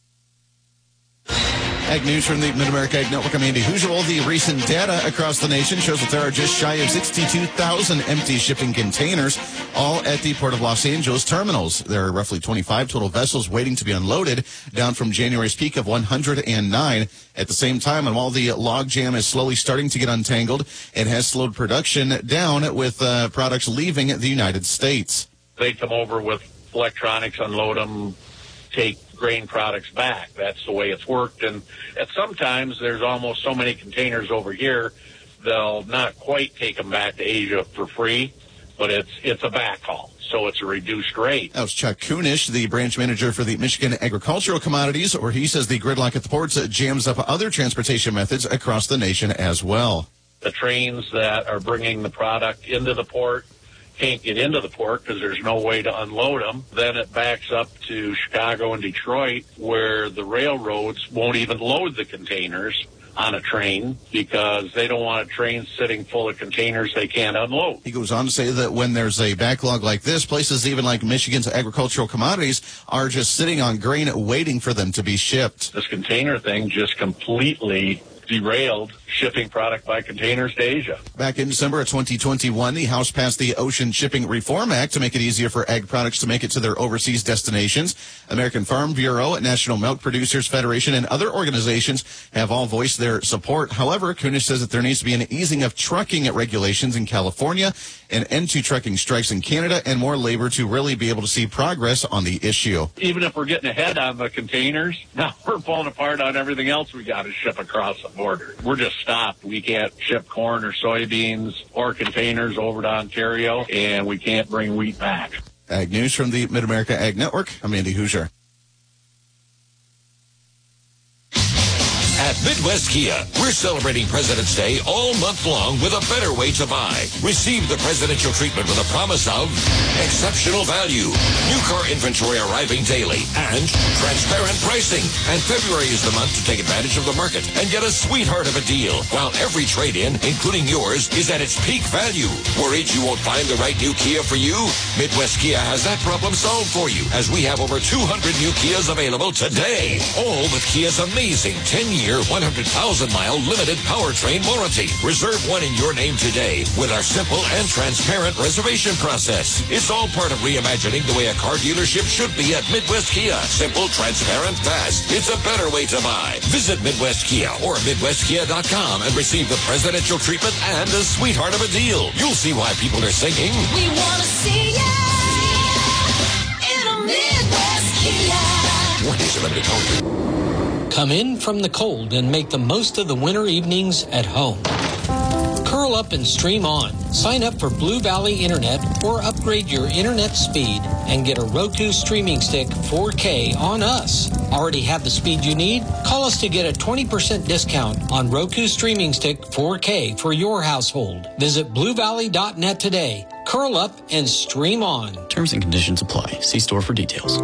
Ag News from the Mid-America Ag Network. I'm Andy Hugel. The recent data across the nation shows that there are just shy of sixty-two thousand empty shipping containers, all at the Port of Los Angeles terminals. There are roughly twenty-five total vessels waiting to be unloaded, down from January's peak of one hundred nine. At the same time, and while the logjam is slowly starting to get untangled, it has slowed production down with uh, products leaving the United States. They come over with electronics, unload them, take grain products back. That's the way it's worked. And at sometimes there's almost so many containers over here, they'll not quite take them back to Asia for free, but it's it's a backhaul. So it's a reduced rate. That was Chuck Kunish, the branch manager for the Michigan Agricultural Commodities, or he says the gridlock at the ports jams up other transportation methods across the nation as well. The trains that are bringing the product into the port can't get into the port because there's no way to unload them. Then it backs up to Chicago and Detroit, where the railroads won't even load the containers on a train because they don't want a train sitting full of containers they can't unload. He goes on to say that when there's a backlog like this, places even like Michigan's Agricultural Commodities are just sitting on grain waiting for them to be shipped. This container thing just completely derailed shipping product by containers to Asia. Back in December of twenty twenty-one, the House passed the Ocean Shipping Reform Act to make it easier for ag products to make it to their overseas destinations. American Farm Bureau, National Milk Producers Federation, and other organizations have all voiced their support. However, Kunish says that there needs to be an easing of trucking regulations in California, an end to trucking strikes in Canada, and more labor to really be able to see progress on the issue. Even if we're getting ahead on the containers, now we're falling apart on everything else we got to ship across the border. We're just stopped. We can't ship corn or soybeans or containers over to Ontario, and we can't bring wheat back. Ag News from the Mid-America Ag Network. I'm Andy Hoosier. At Midwest Kia, we're celebrating President's Day all month long with a better way to buy. Receive the presidential treatment with a promise of exceptional value, new car inventory arriving daily, and transparent pricing. And February is the month to take advantage of the market and get a sweetheart of a deal, while every trade-in, including yours, is at its peak value. Worried you won't find the right new Kia for you? Midwest Kia has that problem solved for you, as we have over two hundred new Kias available today, all with Kia's amazing ten-year, one hundred thousand mile limited powertrain warranty. Reserve one in your name today with our simple and transparent reservation process. It's all part of reimagining the way a car dealership should be at Midwest Kia. Simple, transparent, fast. It's a better way to buy. Visit Midwest Kia or Midwest Kia dot com and receive the presidential treatment and a sweetheart of a deal. You'll see why people are singing, we want to see ya in a Midwest Kia. Warranties are limited only. Come in from the cold and make the most of the winter evenings at home. Curl up and stream on. Sign up for Blue Valley Internet or upgrade your internet speed and get a Roku streaming stick four K on us. Already have the speed you need? Call us to get a twenty percent discount on Roku streaming stick four K for your household. Visit blue valley dot net today. Curl up and stream on. Terms and conditions apply. See store for details.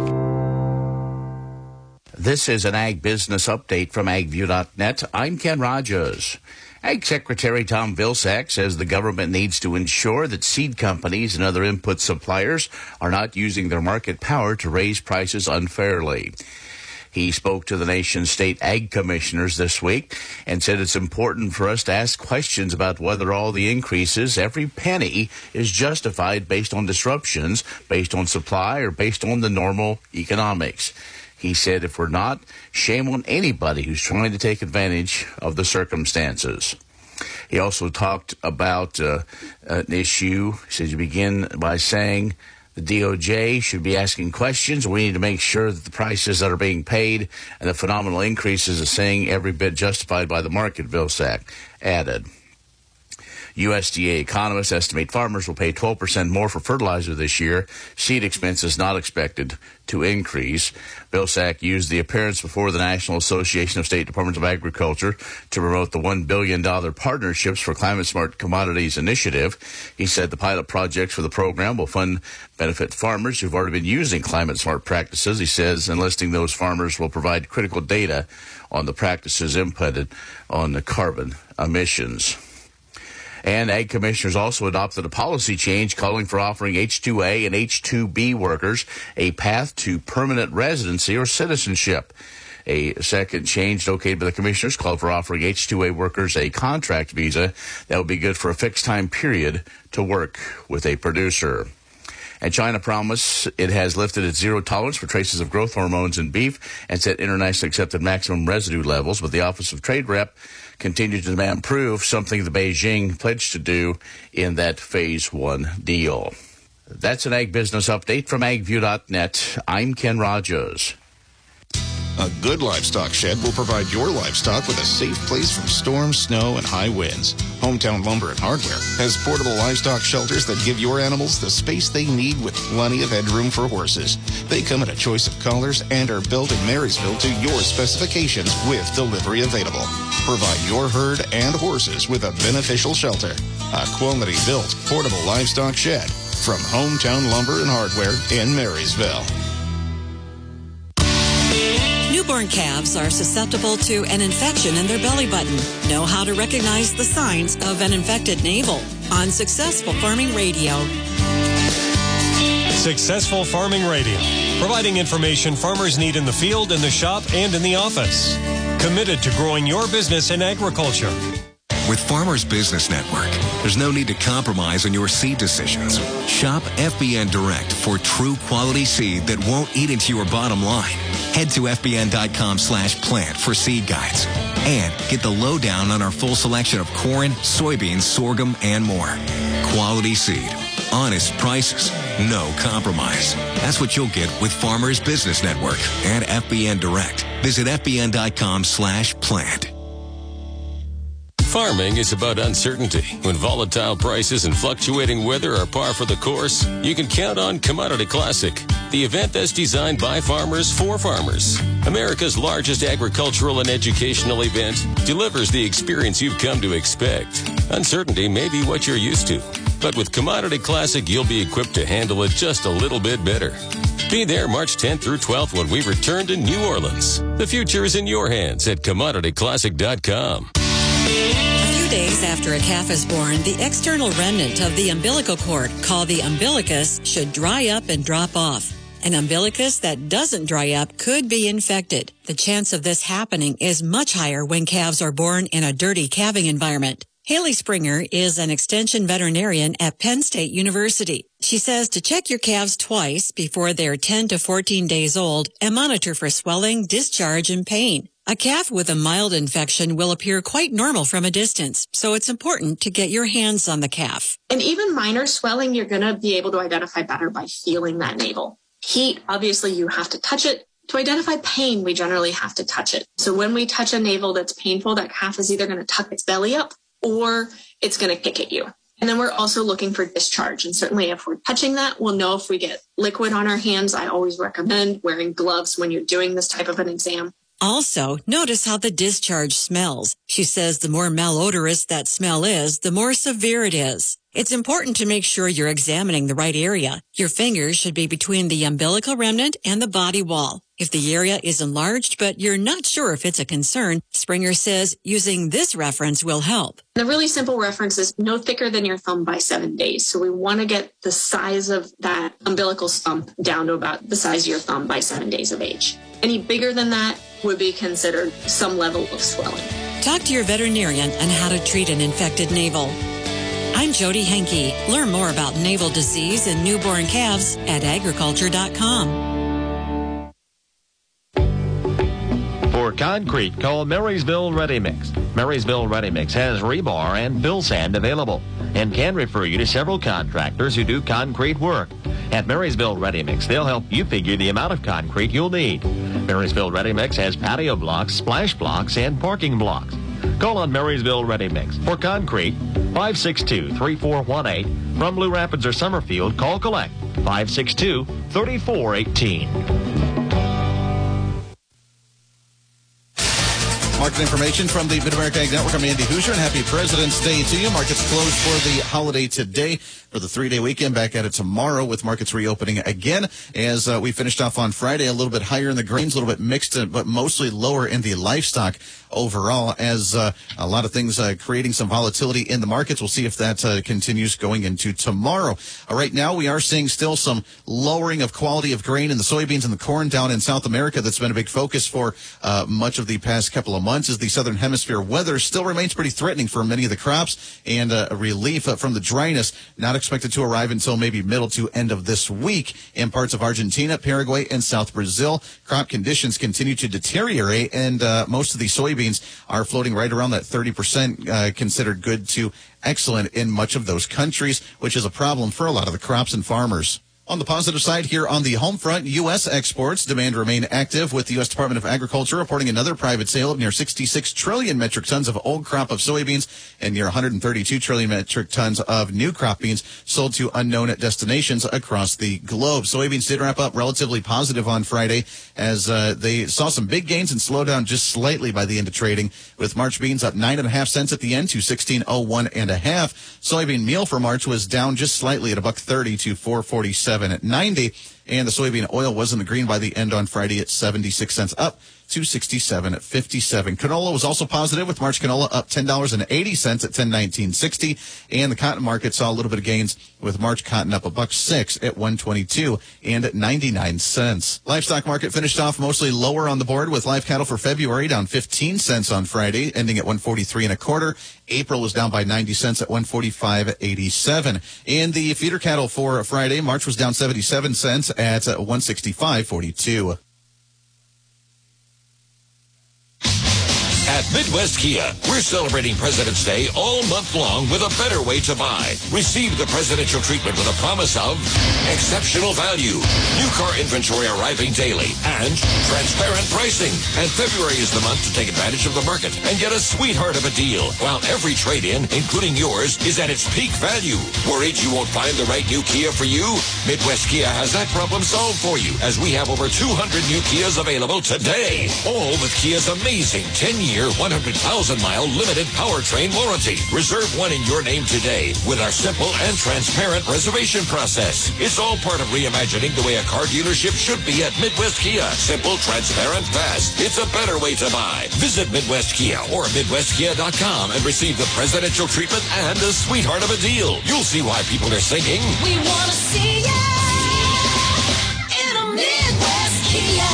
This is an Ag Business Update from ag view dot net. I'm Ken Rogers. Ag Secretary Tom Vilsack says the government needs to ensure that seed companies and other input suppliers are not using their market power to raise prices unfairly. He spoke to the nation's state ag commissioners this week and said it's important for us to ask questions about whether all the increases, every penny, is justified based on disruptions, based on supply, or based on the normal economics. He said, if we're not, shame on anybody who's trying to take advantage of the circumstances. He also talked about uh, an issue. He said, you begin by saying the D O J should be asking questions. We need to make sure that the prices that are being paid and the phenomenal increases are saying every bit justified by the market, Vilsack added. U S D A economists estimate farmers will pay twelve percent more for fertilizer this year. Seed expenses not expected to increase. Vilsack used the appearance before the National Association of State Departments of Agriculture to promote the one billion dollars Partnerships for Climate Smart Commodities initiative. He said the pilot projects for the program will fund benefit farmers who've already been using climate smart practices. He says enlisting those farmers will provide critical data on the practices inputted on the carbon emissions. And ag commissioners also adopted a policy change calling for offering H two A and H two B workers a path to permanent residency or citizenship. A second change located by the commissioners called for offering H two A workers a contract visa that would be good for a fixed time period to work with a producer. And China promised it has lifted its zero tolerance for traces of growth hormones in beef and set internationally accepted maximum residue levels, but the Office of Trade Rep continued to demand proof, something the Beijing pledged to do in that phase one deal. That's an Ag Business Update from ag view dot net. I'm Ken Rogers. A good livestock shed will provide your livestock with a safe place from storms, snow, and high winds. Hometown Lumber and Hardware has portable livestock shelters that give your animals the space they need with plenty of headroom for horses. They come in a choice of colors and are built in Marysville to your specifications with delivery available. Provide your herd and horses with a beneficial shelter. A quality-built portable livestock shed from Hometown Lumber and Hardware in Marysville. Newborn calves are susceptible to an infection in their belly button. Know how to recognize the signs of an infected navel on Successful Farming Radio. Successful Farming Radio, providing information farmers need in the field, in the shop, and in the office. Committed to growing your business in agriculture. With Farmers Business Network, there's no need to compromise on your seed decisions. Shop F B N Direct for true quality seed that won't eat into your bottom line. Head to F B N dot com slash plant for seed guides. And get the lowdown on our full selection of corn, soybeans, sorghum, and more. Quality seed. Honest prices. No compromise. That's what you'll get with Farmers Business Network and F B N Direct. Visit F B N dot com slash plant. Farming is about uncertainty. When volatile prices and fluctuating weather are par for the course, you can count on Commodity Classic, the event that's designed by farmers for farmers. America's largest agricultural and educational event delivers the experience you've come to expect. Uncertainty may be what you're used to, but with Commodity Classic, you'll be equipped to handle it just a little bit better. Be there March tenth through twelfth when we return to New Orleans. The future is in your hands at commodity classic dot com. Days after a calf is born, the external remnant of the umbilical cord, called the umbilicus, should dry up and drop off. An umbilicus that doesn't dry up could be infected. The chance of this happening is much higher when calves are born in a dirty calving environment. Haley Springer is an extension veterinarian at Penn State University. She says to check your calves twice before they're ten to fourteen days old and monitor for swelling, discharge, and pain. A calf with a mild infection will appear quite normal from a distance, so it's important to get your hands on the calf. And even minor swelling, you're going to be able to identify better by feeling that navel. Heat, obviously, you have to touch it. To identify pain, we generally have to touch it. So when we touch a navel that's painful, that calf is either going to tuck its belly up or it's going to kick at you. And then we're also looking for discharge. And certainly if we're touching that, we'll know if we get liquid on our hands. I always recommend wearing gloves when you're doing this type of an exam. Also, notice how the discharge smells. She says the more malodorous that smell is, the more severe it is. It's important to make sure you're examining the right area. Your fingers should be between the umbilical remnant and the body wall. If the area is enlarged, but you're not sure if it's a concern, Springer says using this reference will help. The really simple reference is no thicker than your thumb by seven days. So we want to get the size of that umbilical stump down to about the size of your thumb by seven days of age. Any bigger than that would be considered some level of swelling. Talk to your veterinarian on how to treat an infected navel. I'm Jody Henke. Learn more about navel disease in newborn calves at agriculture dot com. For concrete, call Marysville Ready Mix. Marysville Ready Mix has rebar and fill sand available and can refer you to several contractors who do concrete work. At Marysville Ready Mix, they'll help you figure the amount of concrete you'll need. Marysville Ready Mix has patio blocks, splash blocks, and parking blocks. Call on Marysville Ready Mix. For concrete, five six two, three four one eight. From Blue Rapids or Summerfield, call collect five six two, three four one eight. Market information from the Mid-America Ag Network. I'm Andy Hoosier, and happy President's Day to you. Markets closed for the holiday today. For the three-day weekend, back at it tomorrow with markets reopening again. As uh, we finished off on Friday, a little bit higher in the grains, a little bit mixed, but mostly lower in the livestock overall, as uh, a lot of things uh, creating some volatility in the markets. We'll see if that uh, continues going into tomorrow. Uh, right now, we are seeing still some lowering of quality of grain in the soybeans and the corn down in South America. That's been a big focus for uh, much of the past couple of months. months as the southern hemisphere weather still remains pretty threatening for many of the crops, and uh, a relief uh, from the dryness not expected to arrive until maybe middle to end of this week. In parts of Argentina, Paraguay, and South Brazil, crop conditions continue to deteriorate, and uh, most of the soybeans are floating right around that thirty percent uh, considered good to excellent in much of those countries, which is a problem for a lot of the crops and farmers. On the positive side here on the home front, U S exports demand remain active, with the U S Department of Agriculture reporting another private sale of near sixty-six trillion metric tons of old crop of soybeans and near one hundred thirty-two trillion metric tons of new crop beans sold to unknown destinations across the globe. Soybeans did wrap up relatively positive on Friday as uh, they saw some big gains and slowed down just slightly by the end of trading, with March beans up nine and a half cents at the end to sixteen oh one and a half. Soybean meal for March was down just slightly at a buck thirty to four forty-seven at ninety, and the soybean oil was in the green by the end on Friday at seventy-six cents, up to sixty-seven fifty-seven. Canola was also positive, with March canola up ten dollars and eighty cents at ten nineteen sixty, and the cotton market saw a little bit of gains, with March cotton up a buck six at one twenty-two and at ninety-nine cents. Livestock market finished off mostly lower on the board, with live cattle for February down fifteen cents on Friday, ending at one forty-three and a quarter. April was down by ninety cents at one forty-five eighty-seven. And the feeder cattle for Friday, March was down seventy-seven cents at one sixty-five forty-two. At Midwest Kia, we're celebrating President's Day all month long with a better way to buy. Receive the presidential treatment with a promise of exceptional value, new car inventory arriving daily, and transparent pricing. And February is the month to take advantage of the market and get a sweetheart of a deal, while every trade-in, including yours, is at its peak value. Worried you won't find the right new Kia for you? Midwest Kia has that problem solved for you, as we have over two hundred new Kias available today, all with Kia's amazing ten-year, one hundred thousand mile limited powertrain warranty. Reserve one in your name today with our simple and transparent reservation process. It's all part of reimagining the way a car dealership should be at Midwest Kia. Simple, transparent, fast. It's a better way to buy. Visit Midwest Kia or Midwest Kia dot com and receive the presidential treatment and a sweetheart of a deal. You'll see why people are singing, We want to see ya in a Midwest Kia.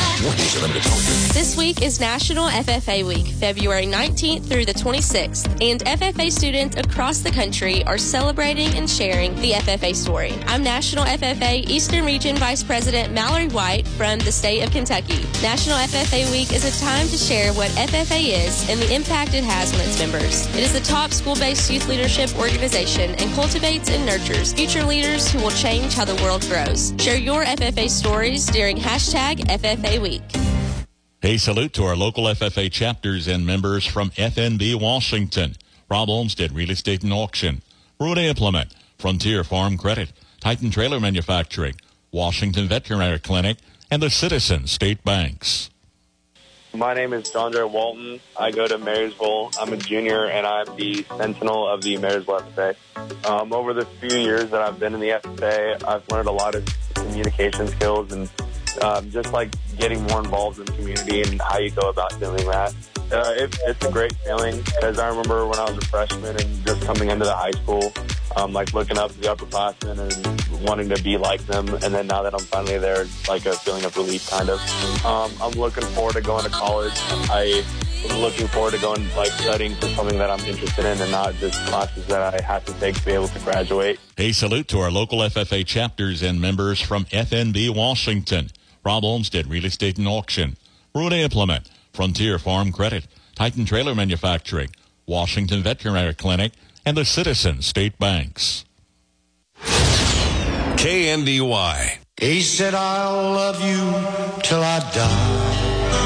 This week is National F F A Week, February nineteenth through the twenty-sixth, and F F A students across the country are celebrating and sharing the F F A story. I'm National F F A Eastern Region Vice President Mallory White from the state of Kentucky. National F F A Week is a time to share what F F A is and the impact it has on its members. It is the top school-based youth leadership organization and cultivates and nurtures future leaders who will change how the world grows. Share your F F A stories during hashtag F F A Week. A salute to our local F F A chapters and members from F N B Washington, Rob Olmsted Real Estate and Auction, Road Implement, Frontier Farm Credit, Titan Trailer Manufacturing, Washington Veterinary Clinic, and the Citizen State Banks. My name is John J. Walton. I go to Marysville. I'm a junior, and I'm the Sentinel of the Marysville F F A. Um, over the few years that I've been in the F F A, I've learned a lot of communication skills and um, just like getting more involved in the community and how you go about doing that. Uh, it, it's a great feeling because I remember when I was a freshman and just coming into the high school, um, like looking up to the upperclassmen and wanting to be like them. And then now that I'm finally there, it's like a feeling of relief, kind of. Um, I'm looking forward to going to college. I I'm looking forward to going, like, studying for something that I'm interested in and not just classes that I have to take to be able to graduate. A salute to our local F F A chapters and members from F N B Washington, Rob Olmsted Real Estate and Auction, Road Implement, Frontier Farm Credit, Titan Trailer Manufacturing, Washington Veterinary Clinic, and the Citizen State Banks. K N D Y. He said, I'll love you till I die.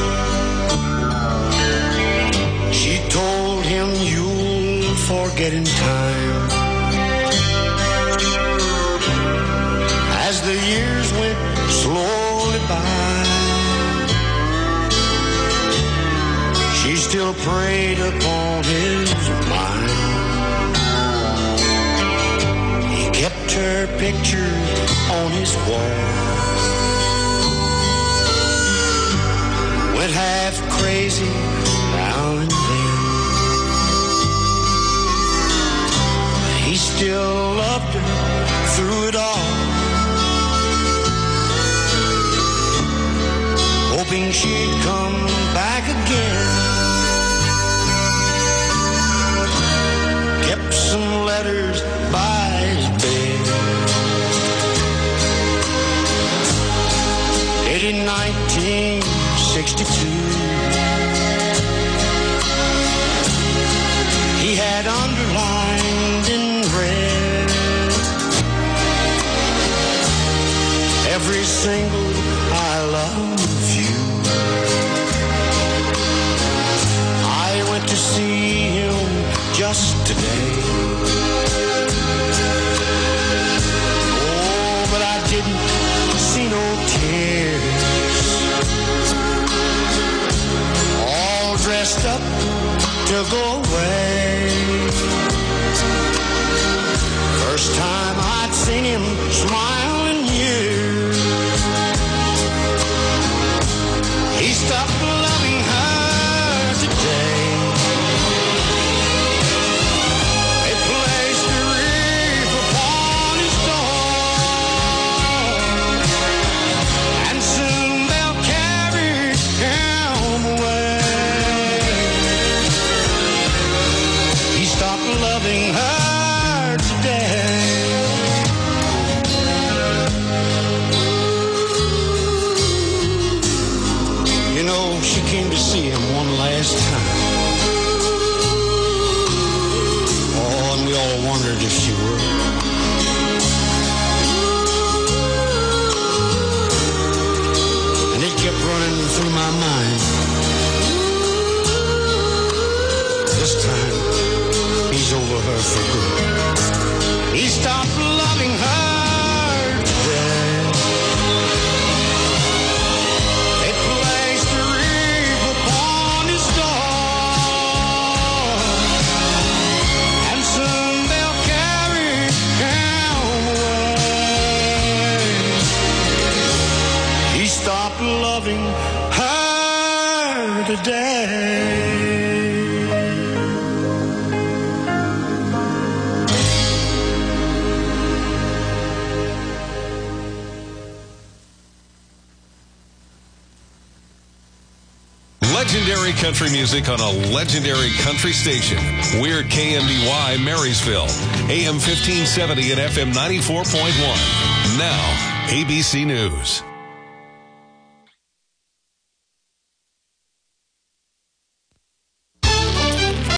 She told him, you'll forget in time. As the years went slowly by, she still preyed upon his mind. He kept her picture on his wall, went half crazy now and then. He still loved her through it all, hoping she'd come back again. see him just today. Oh, but I didn't see no tears. All dressed up to go away. First time I'd seen him smile in years. He stopped loving her today. They placed a wreath upon his door, and soon they'll carry him away. He stopped loving her today. You know, she came to see him one last time. Oh, and we all wondered if she would. And it kept running through my mind. This time, he's over her for good. He stopped loving her today. They placed a wreath upon his door, and soon they'll carry him away. He stopped loving her today. Legendary country music on a legendary country station. We're K M D Y Marysville, A M fifteen seventy and F M ninety-four point one. Now, A B C News.